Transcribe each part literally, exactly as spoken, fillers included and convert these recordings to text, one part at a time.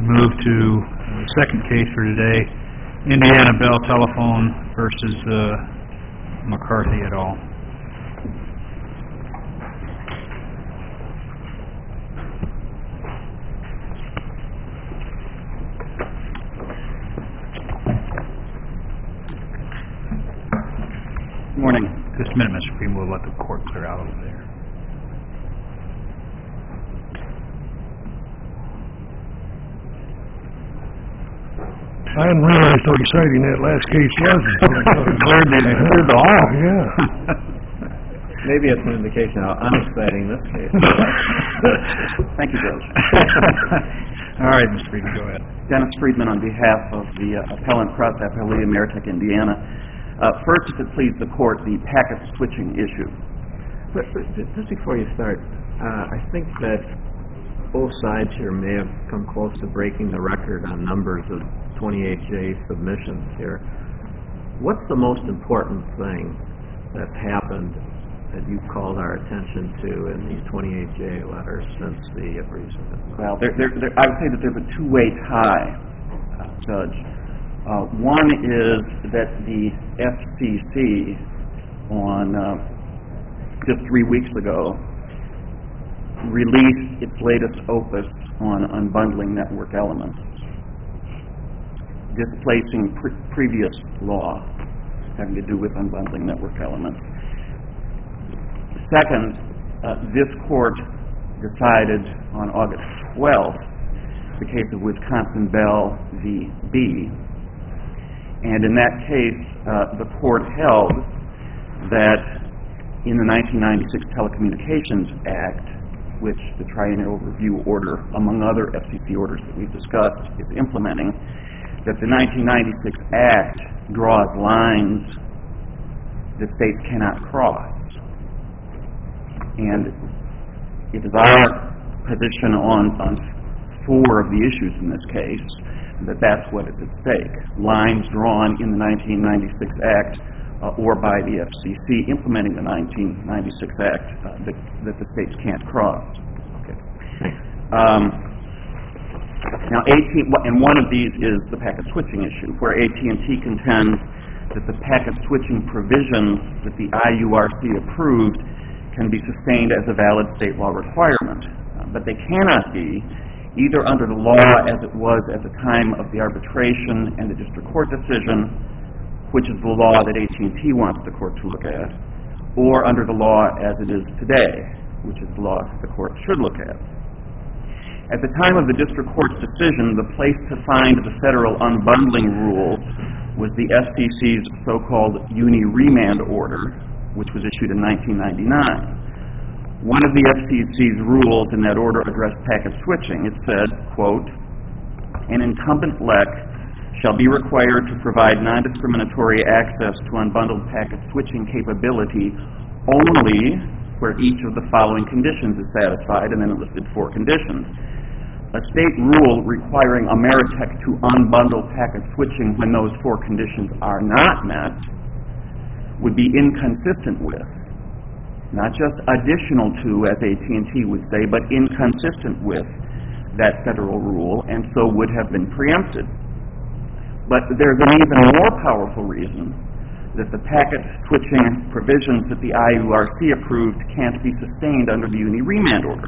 move to the second case for today, Indiana Bell Telephone versus uh, McCarthy et al. Good morning. Just a minute, Mister Green. We'll let the court clear out over there. I didn't realize how exciting that last case was. Cleared the, cleared the hall. Yeah. Maybe it's an indication how unexciting this case is. Thank you, Judge. All right, Mister Friedman, go ahead. Dennis Friedman on behalf of the uh, appellant cross appellee Ameritech, Indiana. Uh, first, if it please the court, the packet switching issue. But, but just before you start, uh, I think that both sides here may have come close to breaking the record on numbers of twenty-eight J submissions here. What's the most important thing that's happened that you've called our attention to in these twenty-eight J letters since the briefs have been filed? Well, there, there, there, I would say that there's a two-way tie, uh, Judge. Uh, one is that the F C C on uh, just three weeks ago released its latest opus on unbundling network elements, displacing pre- previous law having to do with unbundling network elements. Second, uh, this court decided on August twelfth the case of Wisconsin Bell v. B. And in that case, uh, the court held that in the nineteen ninety-six Telecommunications Act, which the Triennial Review Order, among other F C C orders that we've discussed, is implementing, that the nineteen ninety-six Act draws lines that states cannot cross. And it is our position on, on four of the issues in this case that that's what is at stake. Lines drawn in the nineteen ninety-six Act uh, or by the F C C implementing the nineteen ninety-six Act uh, that, that the states can't cross. Okay. Um, now, A T, and one of these is the packet switching issue, where A T and T contends that the packet switching provisions that the I U R C approved can be sustained as a valid state law requirement, uh, but they cannot be either under the law as it was at the time of the arbitration and the district court decision, which is the law that A T and T wants the court to look at, or under the law as it is today, which is the law that the court should look at. At the time of the district court's decision, the place to find the federal unbundling rule was the F C C's so-called uni-remand order, which was issued in nineteen ninety-nine. One of the F C C's rules in that order addressed packet switching. It said, quote, an incumbent L E C shall be required to provide non-discriminatory access to unbundled packet switching capability only where each of the following conditions is satisfied, and then it listed four conditions. A state rule requiring Ameritech to unbundle packet switching when those four conditions are not met would be inconsistent with, not just additional to, as A T and T would say, but inconsistent with that federal rule, and so would have been preempted. But there's an even more powerful reason that the packet switching provisions that the I U R C approved can't be sustained under the uni-remand order.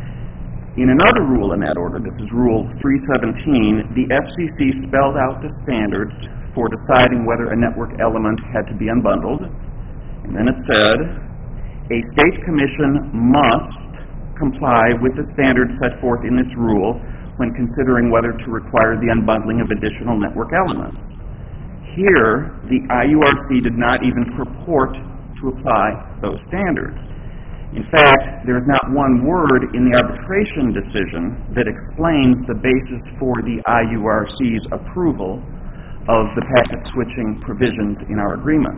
In another rule in that order, this is Rule three seventeen, the F C C spelled out the standards for deciding whether a network element had to be unbundled, and then it said, a state commission must comply with the standards set forth in this rule when considering whether to require the unbundling of additional network elements. Here, the I U R C did not even purport to apply those standards. In fact, there is not one word in the arbitration decision that explains the basis for the I U R C's approval of the packet switching provisions in our agreement.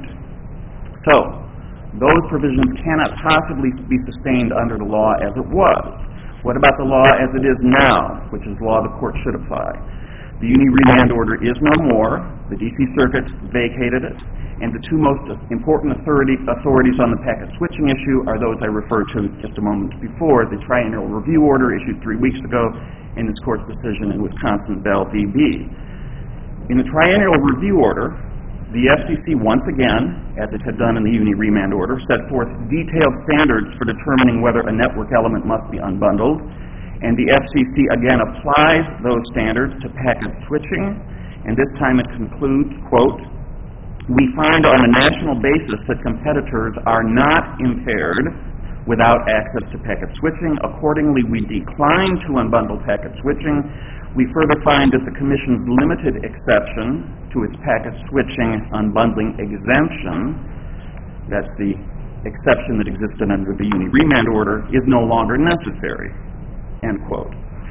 So, those provisions cannot possibly be sustained under the law as it was. What about the law as it is now, which is law the court should apply? The uni remand order is no more. The D C Circuit vacated it, and the two most important authority, authorities on the packet switching issue are those I referred to just a moment before, the triennial review order issued three weeks ago in this court's decision in Wisconsin Bell v. B. In the triennial review order, the F C C once again, as it had done in the uni remand order, set forth detailed standards for determining whether a network element must be unbundled, and the F C C again applies those standards to packet switching, and this time it concludes, quote, "We find on a national basis that competitors are not impaired without access to packet switching. Accordingly, we decline to unbundle packet switching. We further find that the Commission's limited exception to its packet switching unbundling exemption," that's the exception that existed under the uni remand order, "is no longer necessary." End quote.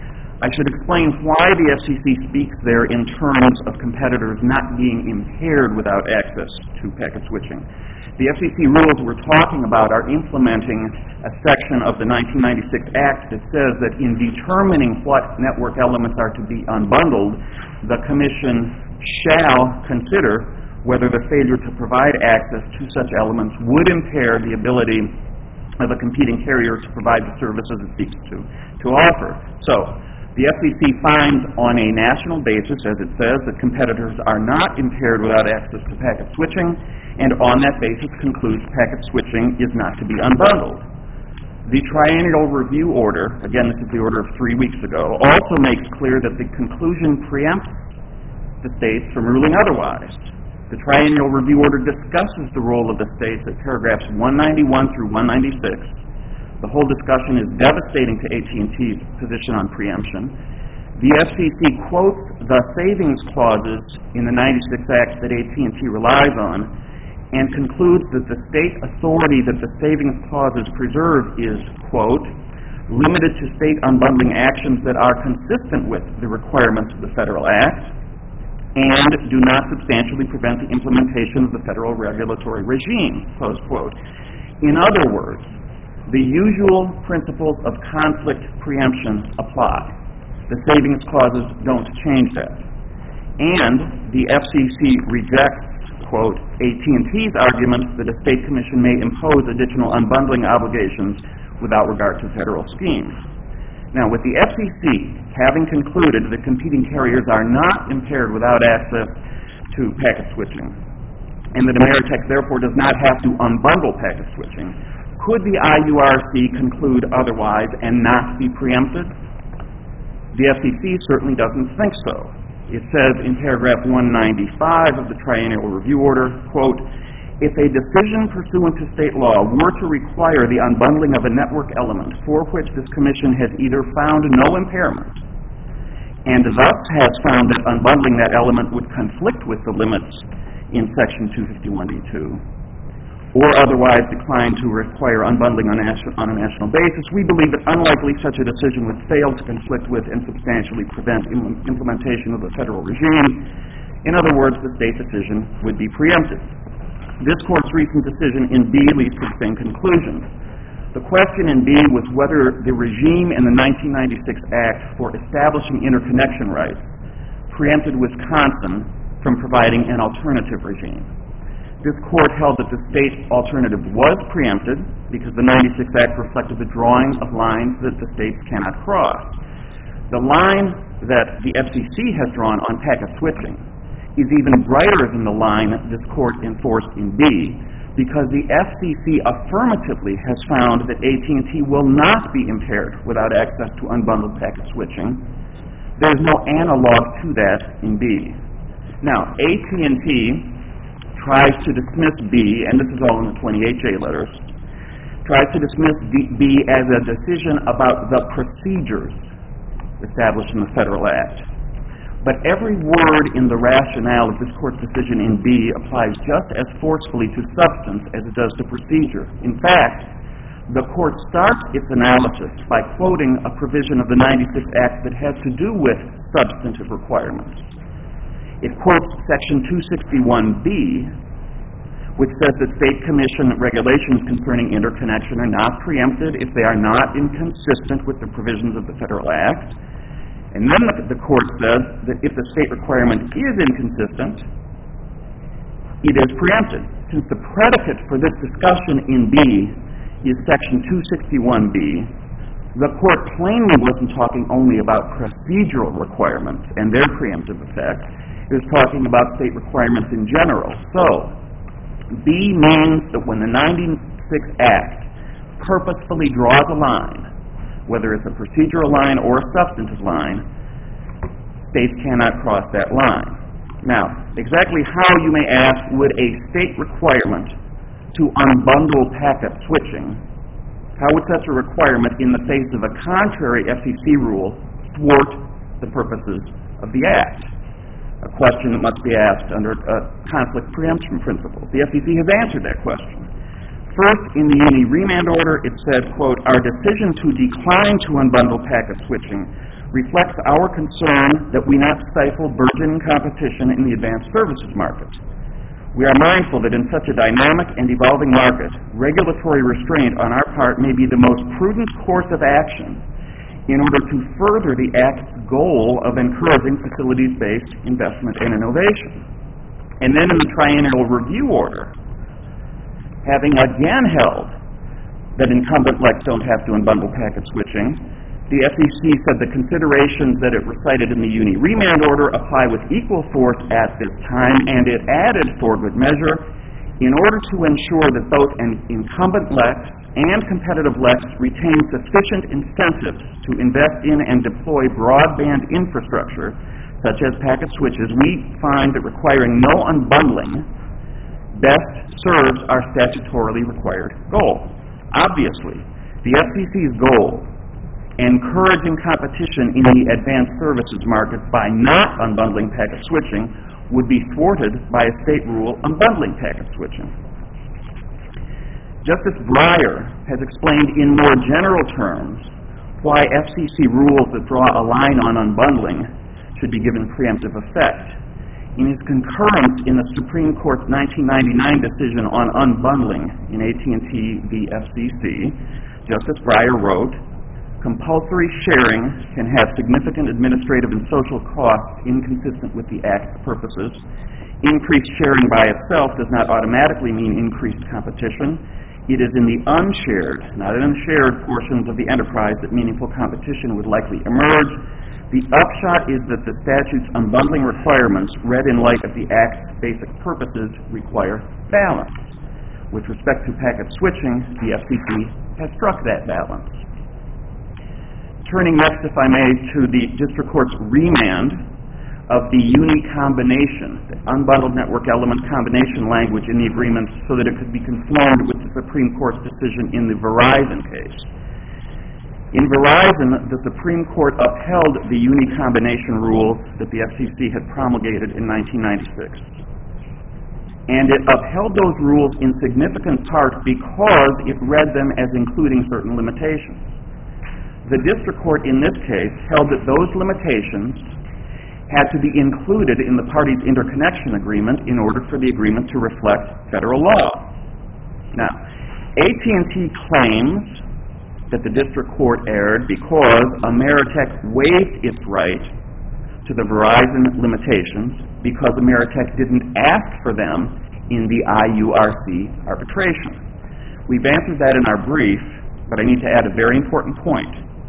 I should explain why the F C C speaks there in terms of competitors not being impaired without access to packet switching. The F C C rules we're talking about are implementing a section of the nineteen ninety-six Act that says that in determining what network elements are to be unbundled, the Commission shall consider whether the failure to provide access to such elements would impair the ability of a competing carrier to provide the services it seeks to, to offer. So, the F C C finds on a national basis, as it says, that competitors are not impaired without access to packet switching, and on that basis concludes packet switching is not to be unbundled. The triennial review order, again this is the order of three weeks ago, also makes clear that the conclusion preempts the states from ruling otherwise. The triennial review order discusses the role of the states at paragraphs one ninety-one through one ninety-six. The whole discussion is devastating to A T and T's position on preemption. The F C C quotes the savings clauses in the ninety-six Act that A T and T relies on and concludes that the state authority that the savings clauses preserve is, quote, "limited to state unbundling actions that are consistent with the requirements of the Federal Act and do not substantially prevent the implementation of the federal regulatory regime," close quote. In other words, the usual principles of conflict preemption apply. The savings clauses don't change that. And the F C C rejects, quote, "A T and T's argument that a state commission may impose additional unbundling obligations without regard to federal schemes." Now, with the F C C having concluded that competing carriers are not impaired without access to packet switching, and that Ameritech therefore does not have to unbundle packet switching, could the I U R C conclude otherwise and not be preempted? The F C C certainly doesn't think so. It says in paragraph one ninety-five of the triennial review order, quote, "If a decision pursuant to state law were to require the unbundling of a network element for which this commission has either found no impairment and thus has found that unbundling that element would conflict with the limits in section two fifty-one D two, or otherwise decline to require unbundling on, on a national basis, we believe that unlikely such a decision would fail to conflict with and substantially prevent im- implementation of the federal regime. In other words, the state decision would be preempted." This court's recent decision in B leads to the same conclusion. The question in B was whether the regime in the nineteen ninety-six Act for establishing interconnection rights preempted Wisconsin from providing an alternative regime. This court held that the state alternative was preempted because the ninety-six Act reflected the drawing of lines that the states cannot cross. The line that the F C C has drawn on packet switching is even brighter than the line this court enforced in B, because the F C C affirmatively has found that A T and T will not be impaired without access to unbundled packet switching. There is no analog to that in B. Now, A T and T tries to dismiss B, and this is all in the twenty-eight J letters, tries to dismiss B as a decision about the procedures established in the Federal Act. But every word in the rationale of this court's decision in B applies just as forcefully to substance as it does to procedure. In fact, the court starts its analysis by quoting a provision of the ninety-six Act that has to do with substantive requirements. It quotes Section two sixty-one B, which says that state commission regulations concerning interconnection are not preempted if they are not inconsistent with the provisions of the Federal Act. And then the, the court says that if the state requirement is inconsistent, it is preempted. Since the predicate for this discussion in B is Section two sixty-one B, the court plainly wasn't talking only about procedural requirements and their preemptive effect. It was talking about state requirements in general. So, B means that when the ninety-six Act purposefully draws a line, whether it's a procedural line or a substantive line, states cannot cross that line. Now, exactly how, you may ask, would a state requirement to unbundle packet switching, how would such a requirement in the face of a contrary F C C rule thwart the purposes of the Act? A question that must be asked under a conflict preemption principle. The F C C has answered that question. First, in the Uni remand order, it said, quote, "Our decision to decline to unbundle packet switching reflects our concern that we not stifle burgeoning competition in the advanced services market. We are mindful that in such a dynamic and evolving market, regulatory restraint on our part may be the most prudent course of action in order to further the Act's goal of encouraging facilities-based investment and innovation." And then in the triennial review order, having again held that incumbent L E Cs don't have to unbundle packet switching, the F C C said the considerations that it recited in the Uni remand order apply with equal force at this time, and it added, for good measure, in order to ensure that both an incumbent L E C and competitive L E Cs retain sufficient incentives to invest in and deploy broadband infrastructure, such as packet switches, we find that requiring no unbundling best serves our statutorily required goal. Obviously, the F C C's goal, encouraging competition in the advanced services market by not unbundling packet switching, would be thwarted by a state rule unbundling packet switching. Justice Breyer has explained in more general terms why F C C rules that draw a line on unbundling should be given preemptive effect. In his concurrence in the Supreme Court's nineteen ninety-nine decision on unbundling in A T and T v. F C C, Justice Breyer wrote, "Compulsory sharing can have significant administrative and social costs inconsistent with the Act's purposes. Increased sharing by itself does not automatically mean increased competition. It is in the unshared, not in the shared portions of the enterprise that meaningful competition would likely emerge. The upshot is that the statute's unbundling requirements, read in light of the Act's basic purposes, require balance. With respect to packet switching, the F C C has struck that balance." Turning next, if I may, to the District Court's remand of the Uni combination, the unbundled network element combination language in the agreement, so that it could be conformed with the Supreme Court's decision in the Verizon case. In Verizon, the Supreme Court upheld the Uni combination rules that the F C C had promulgated in nineteen ninety-six. And it upheld those rules in significant part because it read them as including certain limitations. The district court in this case held that those limitations had to be included in the parties' interconnection agreement in order for the agreement to reflect federal law. Now, A T and T claims that the district court erred because Ameritech waived its right to the Verizon limitations because Ameritech didn't ask for them in the I U R C arbitration. We've answered that in our brief, but I need to add a very important point.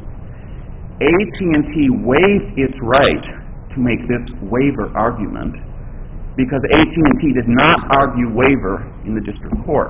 A T and T waived its right to make this waiver argument because A T and T did not argue waiver in the district court.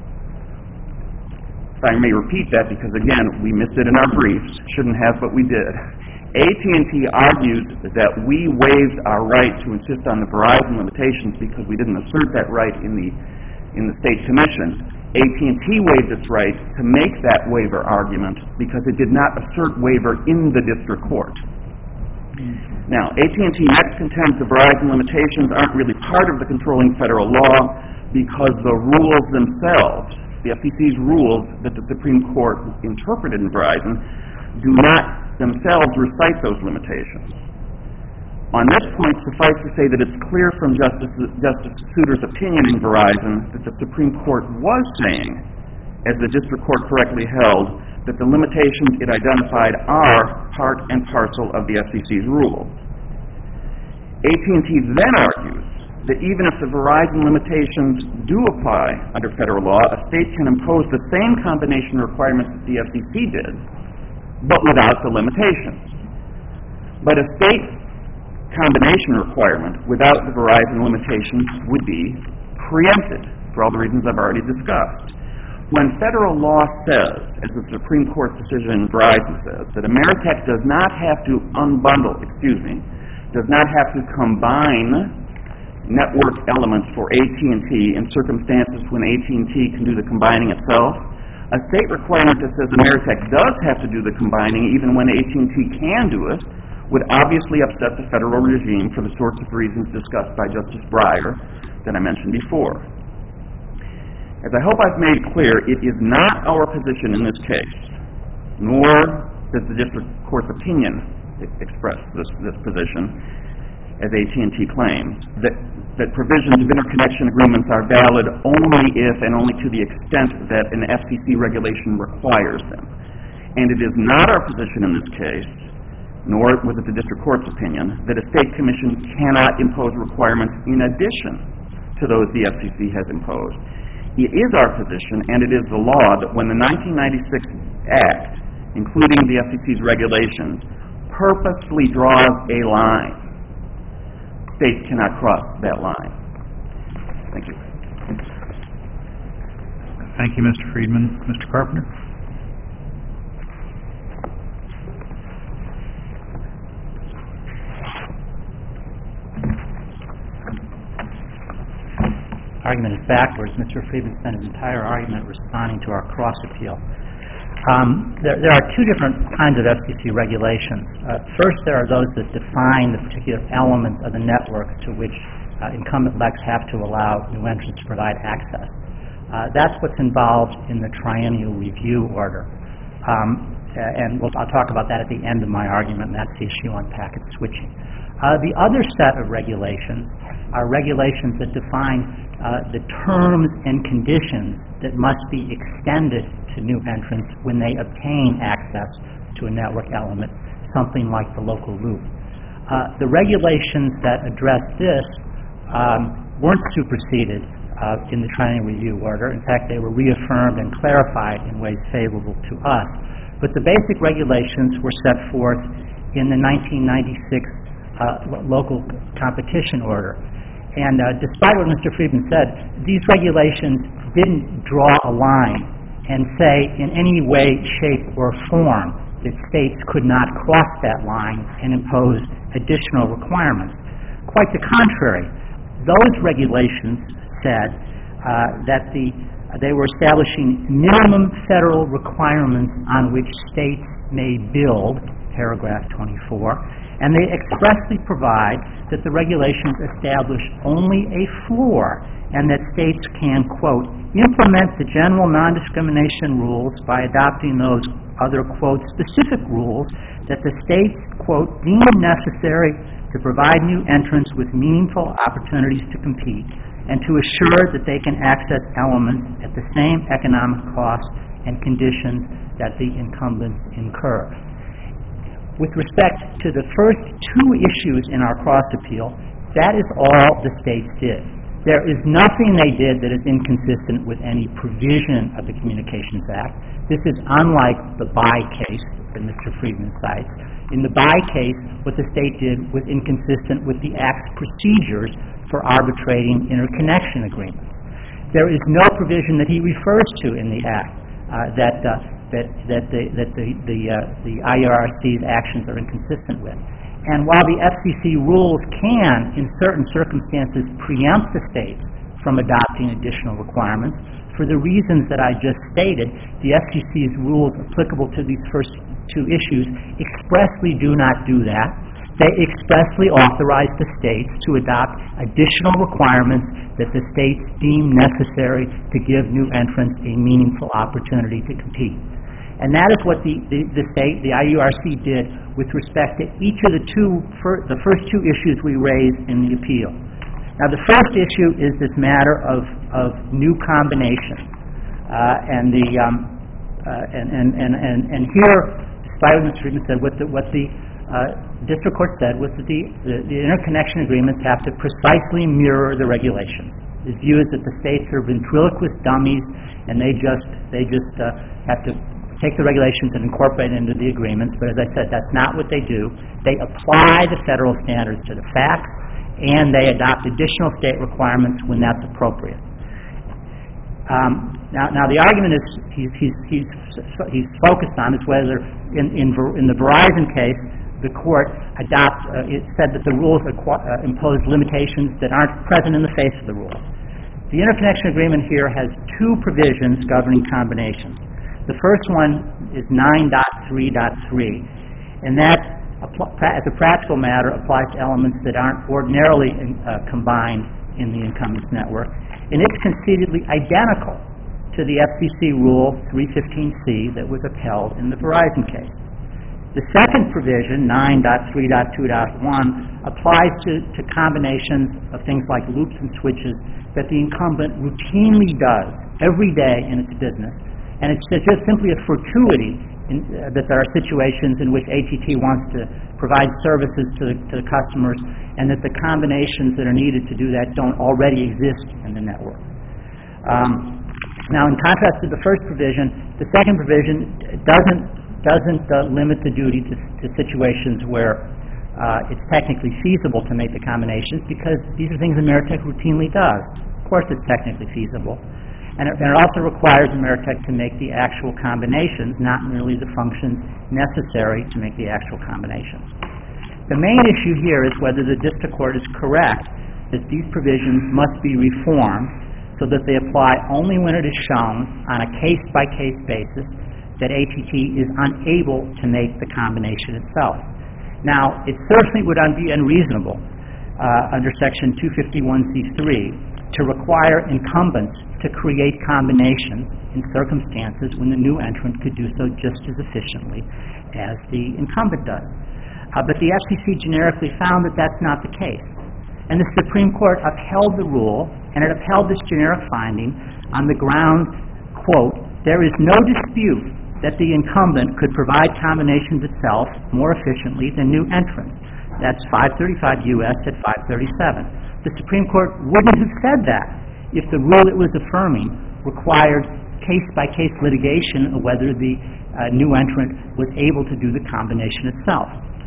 If I may repeat that, because again, we missed it in our briefs, shouldn't have, but we did. A T and T argued that we waived our right to insist on the Verizon limitations because we didn't assert that right in the in the state commission. A T and T waived its right to make that waiver argument because it did not assert waiver in the district court. Now, A T and T next contends the Verizon limitations aren't really part of the controlling federal law because the rules themselves, the F C C's rules that the Supreme Court interpreted in Verizon, do not themselves recite those limitations. On this point, suffice to say that it's clear from Justice, Justice Souter's opinion in Verizon that the Supreme Court was saying, as the district court correctly held, that the limitations it identified are part and parcel of the F C C's rules. A T and T then argues that even if the Verizon limitations do apply under federal law, a state can impose the same combination requirements that the F C C did, but without the limitations. But a state combination requirement without the Verizon limitations would be preempted for all the reasons I've already discussed. When federal law says, as the Supreme Court's decision in Verizon says, that Ameritech does not have to unbundle, excuse me, does not have to combine network elements for A T and T in circumstances when A T and T can do the combining itself, a state requirement that says Ameritech does have to do the combining even when A T and T can do it would obviously upset the federal regime for the sorts of reasons discussed by Justice Breyer that I mentioned before. As I hope I've made clear, it is not our position in this case, nor does the district court's opinion express this, this position, as A T and T claims, that, that provisions of interconnection agreements are valid only if and only to the extent that an F C C regulation requires them. And it is not our position in this case, nor was it the district court's opinion, that a state commission cannot impose requirements in addition to those the F C C has imposed. It is our position, and it is the law, that when the nineteen ninety-six Act, including the F C C's regulations, purposely draws a line, states cannot cross that line. Thank you. Thank you, Mister Friedman. Mister Carpenter? Argument is backwards. Mister Friedman spent his entire argument responding to our cross appeal. Um, there, there are two different kinds of F C C regulations. Uh, first, there are those that define the particular elements of the network to which uh, incumbent legs have to allow new entrants to provide access. Uh, that's what's involved in the triennial review order. Um, and we'll, I'll talk about that at the end of my argument, and that's the issue on packet switching. Uh, the other set of regulations are regulations that define uh, the terms and conditions that must be extended to new entrants when they obtain access to a network element, something like the local loop. Uh, the regulations that address this um, weren't superseded uh, in the triennial review order. In fact, they were reaffirmed and clarified in ways favorable to us. But the basic regulations were set forth in the nineteen ninety-six uh, local competition order. And uh, despite what Mister Friedman said, these regulations didn't draw a line and say in any way, shape, or form that states could not cross that line and impose additional requirements. Quite the contrary. Those regulations said uh, that the, uh, they were establishing minimum federal requirements on which states may build, paragraph twenty-four, and they expressly provide that the regulations establish only a floor and that states can, quote, implement the general non-discrimination rules by adopting those other, quote, specific rules that the states, quote, deem necessary to provide new entrants with meaningful opportunities to compete and to assure that they can access elements at the same economic cost and conditions that the incumbents incur. With respect to the first two issues in our cross appeal, that is all the states did. There is nothing they did that is inconsistent with any provision of the Communications Act. This is unlike the Buy case that Mister Friedman cites. In the Buy case, what the state did was inconsistent with the Act's procedures for arbitrating interconnection agreements. There is no provision that he refers to in the Act uh, that uh, that that the that the the, uh, the I U R C's actions are inconsistent with. And while the F C C rules can, in certain circumstances, preempt the states from adopting additional requirements, for the reasons that I just stated, the F C C's rules applicable to these first two issues expressly do not do that. They expressly authorize the states to adopt additional requirements that the states deem necessary to give new entrants a meaningful opportunity to compete. And that is what the, the, the state, the I U R C, did with respect to each of the two, fir- the first two issues we raised in the appeal. Now, the first issue is this matter of, of new combination. Uh, and the, um, uh, and, and, and, and, and here, despite what Mister Friedman said, what the, what the uh, district court said was that the, the, the interconnection agreements have to precisely mirror the regulations. His view is that the states are ventriloquist dummies, and they just they just uh, have to take the regulations and incorporate it into the agreements. But as I said, that's not what they do. They apply the federal standards to the facts, and they adopt additional state requirements when that's appropriate. Um, now, now the argument is he's he's he's, he's focused on is whether in in, in the Verizon case, the court adopt, uh, it said that the rules acqu- uh, impose limitations that aren't present in the face of the rules. The interconnection agreement here has two provisions governing combinations. The first one is nine point three point three, and that, appl- as a practical matter, applies to elements that aren't ordinarily in, uh, combined in the incumbents network, and it's conceitedly identical to the F C C Rule three fifteen C that was upheld in the Verizon case. The second provision, nine point three point two point one, applies to, to combinations of things like loops and switches that the incumbent routinely does every day in its business. And it's just simply a fortuity in, uh, that there are situations in which A T T wants to provide services to the, to the customers, and that the combinations that are needed to do that don't already exist in the network. Um, now, in contrast to the first provision, the second provision doesn't doesn't uh, limit the duty to, to situations where uh, it's technically feasible to make the combinations, because these are things Ameritech routinely does. Of course it's technically feasible. And it, and it also requires Ameritech to make the actual combinations, not merely the functions necessary to make the actual combinations. The main issue here is whether the district court is correct that these provisions must be reformed so that they apply only when it is shown on a case-by-case basis that A T T is unable to make the combination itself. Now, it certainly would un- be unreasonable uh, under Section two fifty-one C three to require incumbents to create combinations in circumstances when the new entrant could do so just as efficiently as the incumbent does. Uh, but the F C C generically found that that's not the case. And the Supreme Court upheld the rule, and it upheld this generic finding on the ground, quote, "There is no dispute that the incumbent could provide combinations itself more efficiently than new entrants." That's five thirty-five U S at five thirty-seven. The Supreme Court wouldn't have said that if the rule it was affirming required case-by-case litigation of whether the uh, new entrant was able to do the combination itself.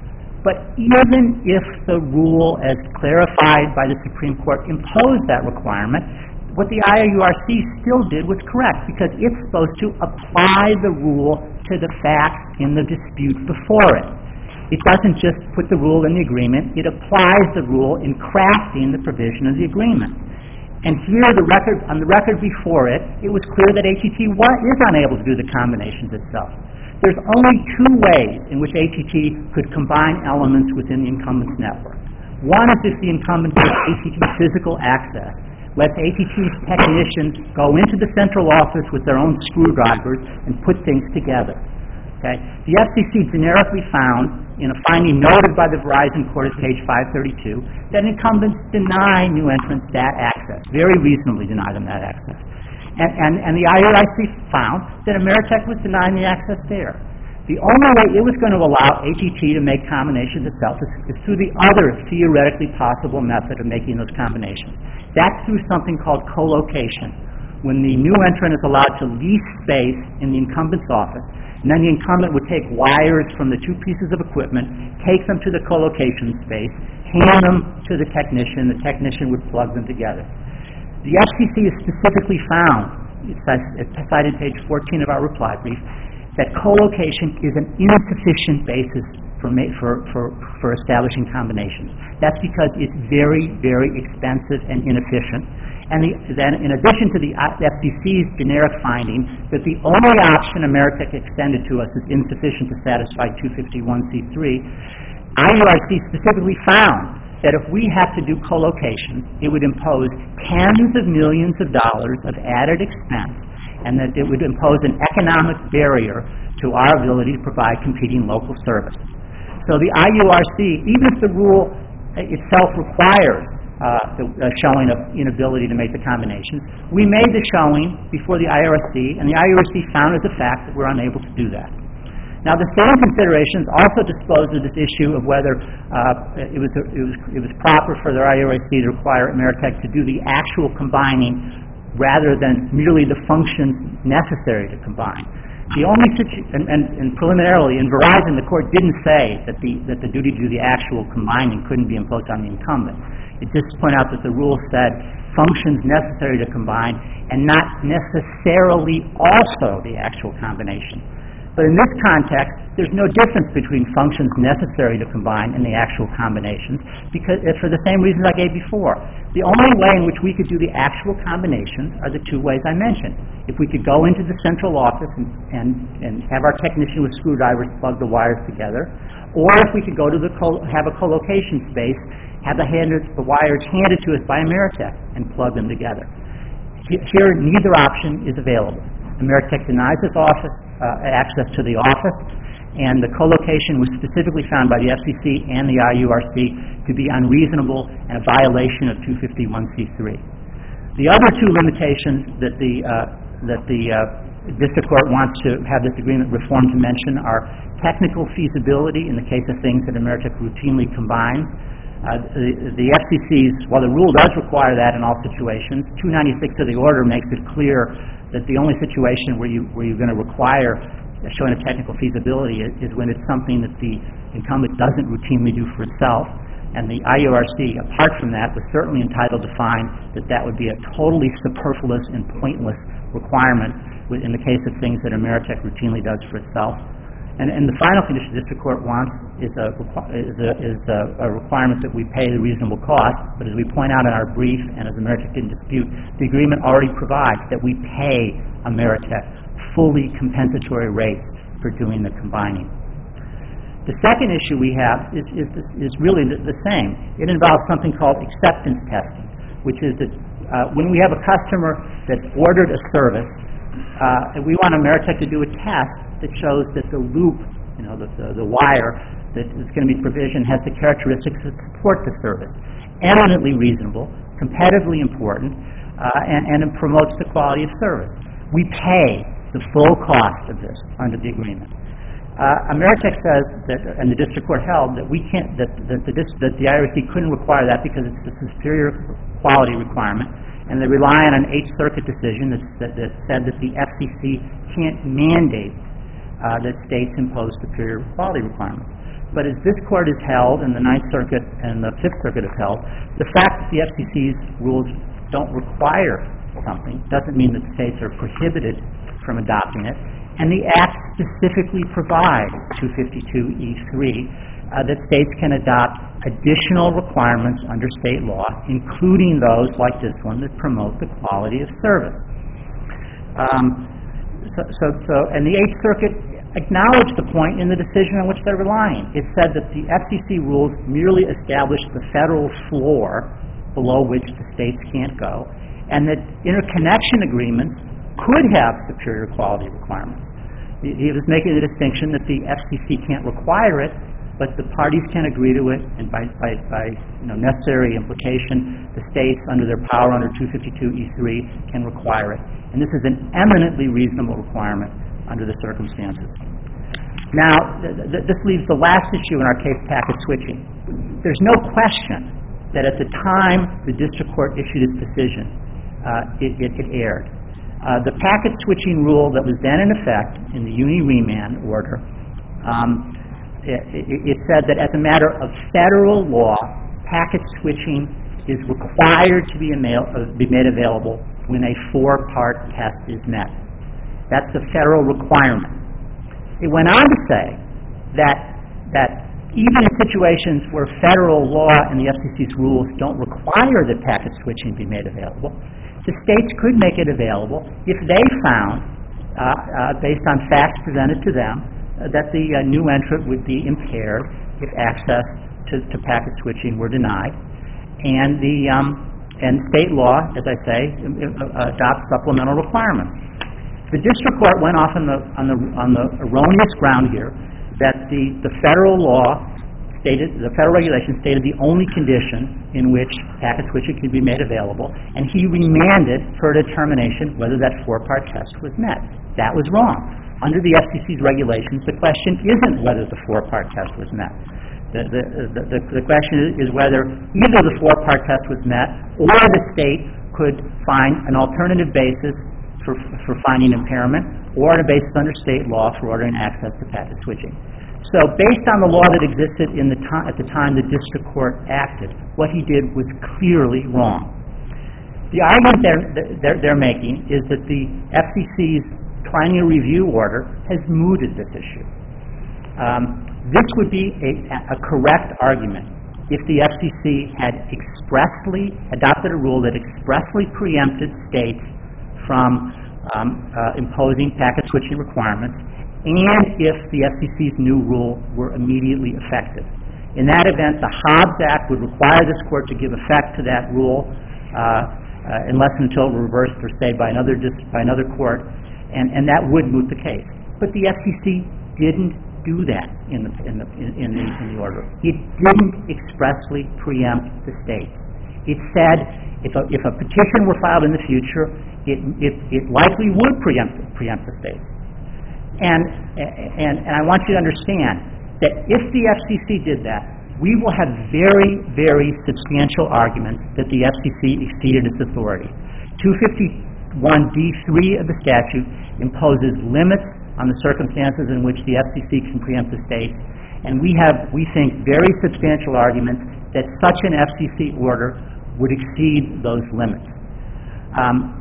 But even if the rule, as clarified by the Supreme Court, imposed that requirement, what the I R U R C still did was correct, because it's supposed to apply the rule to the facts in the dispute before it. It doesn't just put the rule in the agreement, it applies the rule in crafting the provision of the agreement. And here, the record, on the record before it, it was clear that A T T was, is unable to do the combinations itself. There's only two ways in which A T T could combine elements within the incumbent's network. One is if the incumbent gives A T T physical access, lets A T T's technicians go into the central office with their own screwdrivers and put things together. Okay? The F C C generically found, in a finding noted by the Verizon Court at page five thirty-two, that incumbents deny new entrants that access, very reasonably deny them that access. And, and, and the I R C found that Ameritech was denying the access there. The only way it was going to allow A T T to make combinations itself is, is through the other theoretically possible method of making those combinations. That's through something called co-location, when the new entrant is allowed to lease space in the incumbent's office, and then the incumbent would take wires from the two pieces of equipment, take them to the co-location space, hand them to the technician, the technician would plug them together. The F C C has specifically found, it's cited page fourteen of our reply brief, that co-location is an insufficient basis for, ma- for, for, for establishing combinations. That's because it's very, very expensive and inefficient. And the, then, in addition to the F C C's generic finding that the only option Ameritech extended to us is insufficient to satisfy two fifty-one C three, I U R C specifically found that if we have to do co-location, it would impose tens of millions of dollars of added expense, and that it would impose an economic barrier to our ability to provide competing local service. So the I U R C, even if the rule itself requires uh, the, uh, showing of inability to make the combination. We made the showing before the I R S C, and the I R S C found as a fact that we're unable to do that. Now, the same considerations also disposed of this issue of whether uh, it, was, it, was, it was proper for the I R S C to require Ameritech to do the actual combining rather than merely the functions necessary to combine. The only situ- and, and, and preliminarily, in Verizon, the court didn't say that the, that the duty to do the actual combining couldn't be imposed on the incumbent. It just pointed out that the rule said functions necessary to combine and not necessarily also the actual combination. But in this context, there's no difference between functions necessary to combine and the actual combinations, because uh, for the same reasons I gave before. The only way in which we could do the actual combinations are the two ways I mentioned. If we could go into the central office and, and, and have our technician with screwdrivers plug the wires together, or if we could go to the co- have a co-location space, have the, handed, the wires handed to us by Ameritech and plug them together. Here, neither option is available. Ameritech denies this office uh, access to the office, and the co-location was specifically found by the F C C and the I U R C to be unreasonable and a violation of two fifty-one C three. The other two limitations that the uh, that the uh, district court wants to have this agreement reformed to mention are technical feasibility in the case of things that Ameritech routinely combines. Uh, the, the F C C's, while the rule does require that in all situations, two ninety-six of the order makes it clear that the only situation where, you, where you're going to require showing a technical feasibility is, is when it's something that the incumbent doesn't routinely do for itself. And the I U R C, apart from that, was certainly entitled to find that that would be a totally superfluous and pointless requirement in the case of things that Ameritech routinely does for itself. And, and the final condition the district court wants is, a, is, a, is a, a requirement that we pay the reasonable cost. But as we point out in our brief, and as Ameritech didn't dispute, the agreement already provides that we pay Ameritech fully compensatory rates for doing the combining. The second issue we have is, is, is really the, the same. It involves something called acceptance testing, which is that uh, when we have a customer that's ordered a service, uh, and we want Ameritech to do a test that shows that the loop, you know, the, the, the wire that is going to be provisioned has the characteristics that support the service. Eminently reasonable, competitively important, uh, and, and it promotes the quality of service. We pay the full cost of this under the agreement. Uh, Ameritech says that, and the district court held that we can't, that, that, the, that the I R S C couldn't require that because it's a superior quality requirement, and they rely on an Eighth Circuit decision that, that, that said that the F C C can't mandate uh, that states impose superior quality requirements. But as this court has held, and the Ninth Circuit and the Fifth Circuit have held, the fact that the F C C's rules don't require something doesn't mean that states are prohibited from adopting it. And the Act specifically provides, two fifty-two E three, uh, that states can adopt additional requirements under state law, including those like this one that promote the quality of service. Um, so, so, so, and the Eighth Circuit acknowledged the point in the decision on which they're relying. It said that the F C C rules merely establish the federal floor below which the states can't go, and that interconnection agreements could have superior quality requirements. He was making the distinction that the F C C can't require it, but the parties can agree to it, and by, by, by you know, necessary implication, the states, under their power under two fifty-two E three, can require it. And this is an eminently reasonable requirement under the circumstances. Now, th- th- this leaves the last issue in our case, packet switching. There's no question that at the time the district court issued its decision, uh, it, it, it erred. Uh, the packet switching rule that was then in effect in the uni remand order, um, it, it, it said that as a matter of federal law, packet switching is required to be, amail, uh, be made available when a four-part test is met. That's the federal requirement. It went on to say that that even in situations where federal law and the F C C's rules don't require that packet switching be made available, the states could make it available if they found, uh, uh, based on facts presented to them, uh, that the uh, new entrant would be impaired if access to, to packet switching were denied. And the um, and state law, as I say, uh, adopts supplemental requirements. The district court went off on the on the on the erroneous ground here that the, the federal law stated, the federal regulation stated the only condition in which packet switching could be made available, and he remanded for a determination whether that four-part test was met. That was wrong. Under the F C C's regulations, the question isn't whether the four-part test was met. The, the, the, the, the question is whether either the four-part test was met or the state could find an alternative basis for, for finding impairment or a basis under state law for ordering access to packet switching. So based on the law that existed in the time, at the time the district court acted, what he did was clearly wrong. The argument they're, they're, they're making is that the F C C's triennial review order has mooted this issue. Um, this would be a, a correct argument if the F C C had expressly adopted a rule that expressly preempted states from um, uh, imposing packet switching requirements, and if the F C C's new rule were immediately effective. In that event, the Hobbs Act would require this court to give effect to that rule uh, uh, unless and until reversed or stayed by another dis- by another court, and, and that would moot the case. But the F C C didn't do that in the in the in, in the in the order. It didn't expressly preempt the states. It said if a, if a petition were filed in the future, it it, it likely would preempt preempt the states. And, and and I want you to understand that if the F C C did that, we will have very, very substantial arguments that the F C C exceeded its authority. two fifty-one D three of the statute imposes limits on the circumstances in which the F C C can preempt the state, and we have, we think, very substantial arguments that such an F C C order would exceed those limits. Um,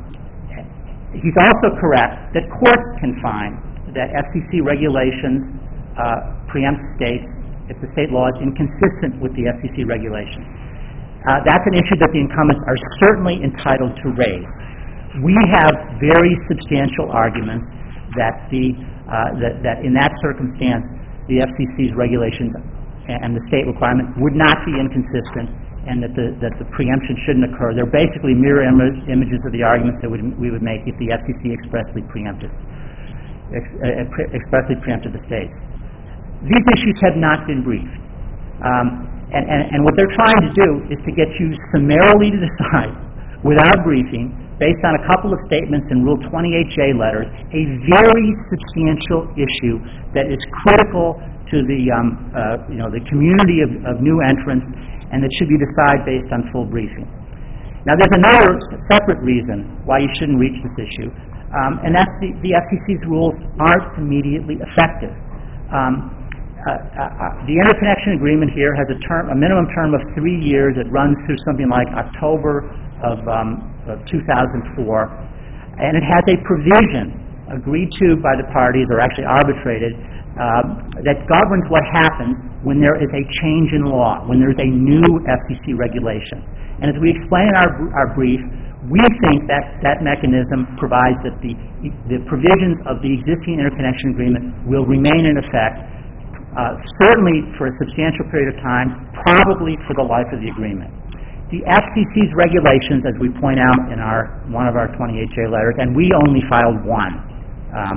he's also correct that courts can find that F C C regulations uh, preempt states if the state law is inconsistent with the F C C regulations. Uh, that's an issue that the incumbents are certainly entitled to raise. We have very substantial arguments that the uh, that, that in that circumstance the F C C's regulations and the state requirements would not be inconsistent, and that the that the preemption shouldn't occur. They're basically mirror image, images of the arguments that would, we would make if the F C C expressly preempted ex, uh, pre, expressly preempted the states. These issues have not been briefed, um, and, and and what they're trying to do is to get you summarily to decide without briefing, based on a couple of statements in Rule twenty-eight J letters, a very substantial issue that is critical to the um, uh, you know the community of, of new entrants, and that should be decided based on full briefing. Now, there's another separate reason why you shouldn't reach this issue, um, and that's the, the F C C's rules aren't immediately effective. Um, uh, uh, the interconnection agreement here has a term, a minimum term of three years. It runs through something like October of, um, of two thousand four, and it has a provision agreed to by the parties, or actually arbitrated, uh, that governs what happens when there is a change in law, when there is a new F C C regulation. And as we explain in our, our brief, we think that that mechanism provides that the, the provisions of the existing interconnection agreement will remain in effect, uh, certainly for a substantial period of time, probably for the life of the agreement. The F C C's regulations, as we point out in our one of our twenty-eight J letters, and we only filed one, um,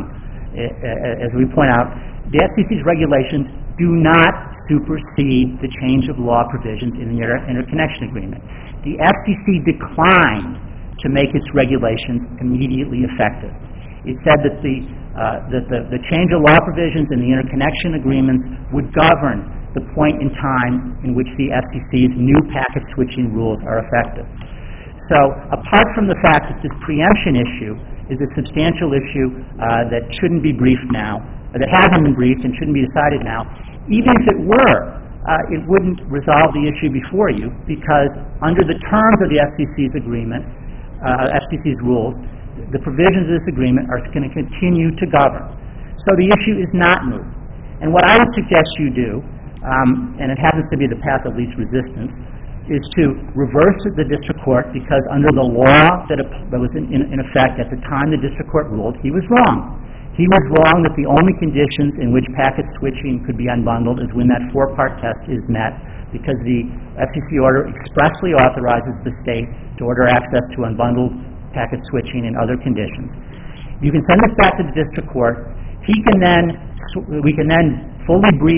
as we point out, the F C C's regulations do not supersede the change of law provisions in the inter- interconnection agreement. The F C C declined to make its regulations immediately effective. It said that the uh, that the, the change of law provisions in the interconnection agreements would govern the point in time in which the F C C's new packet switching rules are effective. So, apart from the fact that this preemption issue is a substantial issue uh, that shouldn't be briefed now, or that hasn't been briefed and shouldn't be decided now, even if it were, uh, it wouldn't resolve the issue before you, because under the terms of the F C C's agreement, uh, F C C's rules, the provisions of this agreement are going to continue to govern. So the issue is not moot. And what I would suggest you do, Um, and it happens to be the path of least resistance, is to reverse the district court, because under the law that, that was in, in, in effect at the time the district court ruled, he was wrong. He was wrong that the only conditions in which packet switching could be unbundled is when that four-part test is met, because the F C C order expressly authorizes the state to order access to unbundled packet switching and other conditions. You can send this back to the district court. He can then, we can then fully brief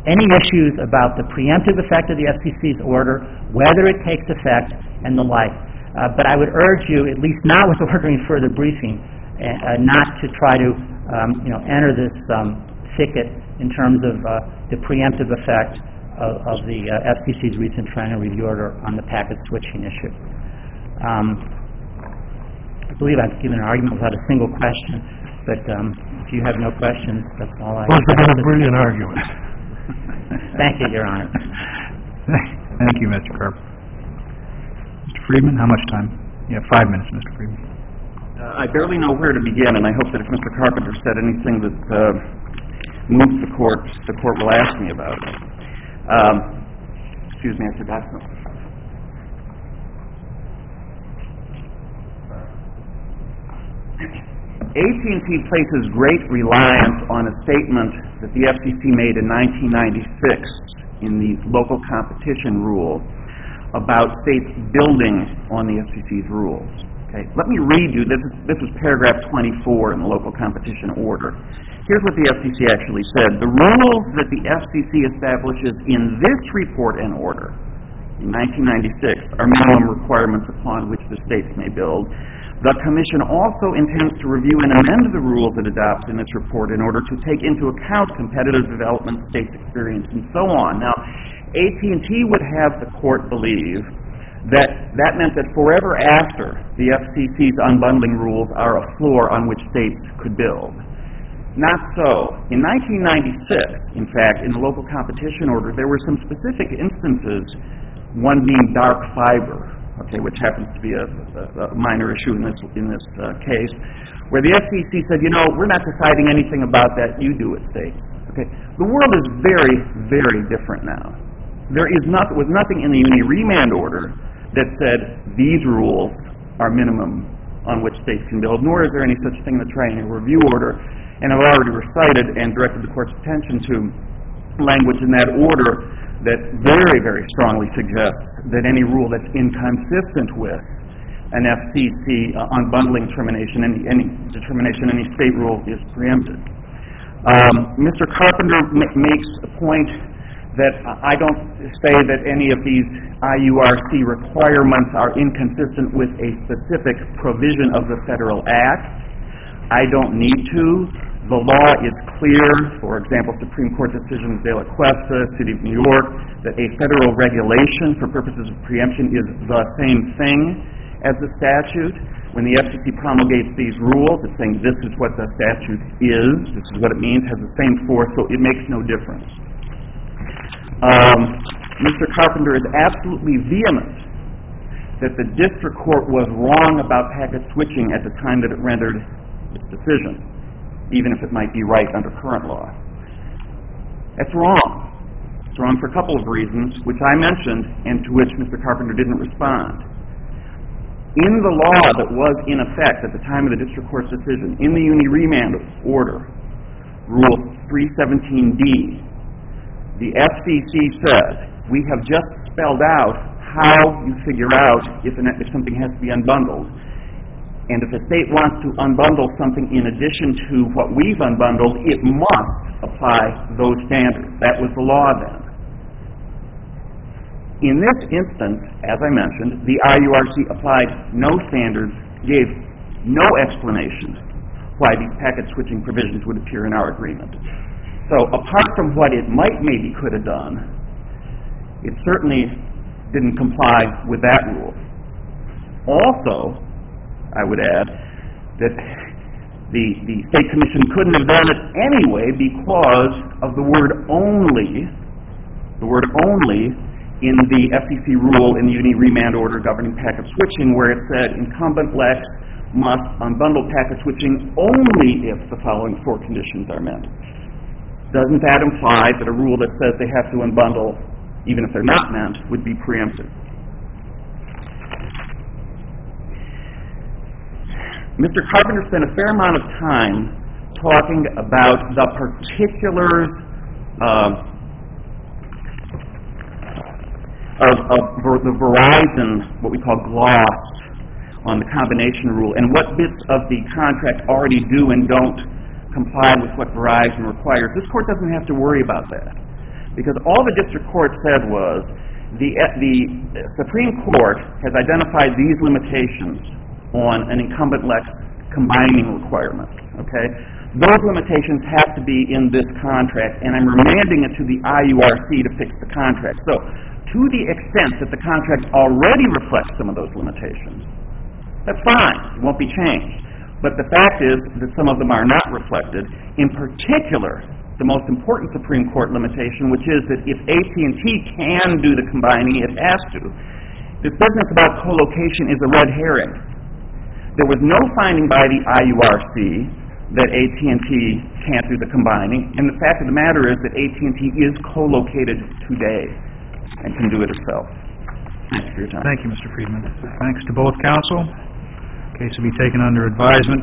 any issues about the preemptive effect of the F C C's order, whether it takes effect, and the like. Uh, but I would urge you, at least not with ordering further briefing, uh, not to try to um, you know, enter this um, thicket in terms of uh, the preemptive effect of, of the uh, F C C's recent triennial review order on the packet switching issue. Um, I believe I've given an argument without a single question, but um, if you have no questions, that's all I have. Must have been a brilliant argument. Thank you, Your Honor. Thank you, Mister Carp. Mister Friedman, how much time? You have five minutes, Mister Friedman. Uh, I barely know where to begin, and I hope that if Mister Carpenter said anything that uh, moves the court, the court will ask me about it. Um, excuse me, I forgot something. A T and T places great reliance on a statement that the F C C made in nineteen ninety-six in the local competition rule about states building on the F C C's rules. Okay, let me read you, this is, this is paragraph twenty-four in the local competition order. Here's what the F C C actually said. The rules that the F C C establishes in this report and order in nineteen ninety-six are minimum requirements upon which the states may build. The Commission also intends to review and amend the rules it adopts in its report in order to take into account competitive development, states' experience, and so on. Now, A T and T would have the court believe that that meant that forever after the F C C's unbundling rules are a floor on which states could build. Not so. In nineteen ninety-six, in fact, in the local competition order, there were some specific instances, one being dark fiber, okay, which happens to be a, a, a minor issue in this in this uh, case, where the F C C said, you know, we're not deciding anything about that, you do it, state. Okay, the world is very, very different now. There is not was nothing in the uni remand order that said these rules are minimum on which states can build, nor is there any such thing in the triennial review order. And I've already recited and directed the court's attention to language in that order that very, very strongly suggests that any rule that's inconsistent with an F C C uh, unbundling termination, any, any determination, any state rule is preempted. Um, Mister Carpenter m- makes a point that I don't say that any of these I U R C requirements are inconsistent with a specific provision of the federal act. I don't need to. The law is clear, for example, Supreme Court decision De La Cuesta, City of New York, that a federal regulation for purposes of preemption is the same thing as the statute. When the F C C promulgates these rules, it's saying this is what the statute is, this is what it means, has the same force, so it makes no difference. Um, Mister Carpenter is absolutely vehement that the district court was wrong about packet switching at the time that it rendered its decision, even if it might be right under current law. That's wrong. It's wrong for a couple of reasons, which I mentioned and to which Mister Carpenter didn't respond. In the law that was in effect at the time of the district court's decision, in the uni remand order, Rule three seventeen D, the F C C said, we have just spelled out how you figure out if, an, if something has to be unbundled. And if a state wants to unbundle something in addition to what we've unbundled, it must apply those standards. That was the law then. In this instance, as I mentioned, the I U R C applied no standards, gave no explanation why these packet switching provisions would appear in our agreement. So apart from what it might maybe could have done, it certainly didn't comply with that rule. Also, I would add that the, the State Commission couldn't have done it anyway because of the word only, the word only in the F C C rule in the uni remand order governing packet switching, where it said incumbent lex must unbundle packet switching only if the following four conditions are met. Doesn't that imply that a rule that says they have to unbundle, even if they're not meant, would be preempted? Mister Carpenter spent a fair amount of time talking about the particulars uh, of, of the Verizon, what we call gloss, on the combination rule, and what bits of the contract already do and don't comply with what Verizon requires. This court doesn't have to worry about that. Because all the district court said was, the, the Supreme Court has identified these limitations on an incumbent lex combining requirement, okay? Those limitations have to be in this contract, and I'm remanding it to the I U R C to fix the contract. So, to the extent that the contract already reflects some of those limitations, that's fine, it won't be changed. But the fact is that some of them are not reflected, in particular, the most important Supreme Court limitation, which is that if A T and T can do the combining, it has to. This business about co-location is a red herring. There was no finding by the I U R C that A T and T can't do the combining, and the fact of the matter is that A T and T is co-located today and can do it itself. Thanks for your time. Thank you, Mister Friedman. Thanks to both counsel. Case will be taken under advisement.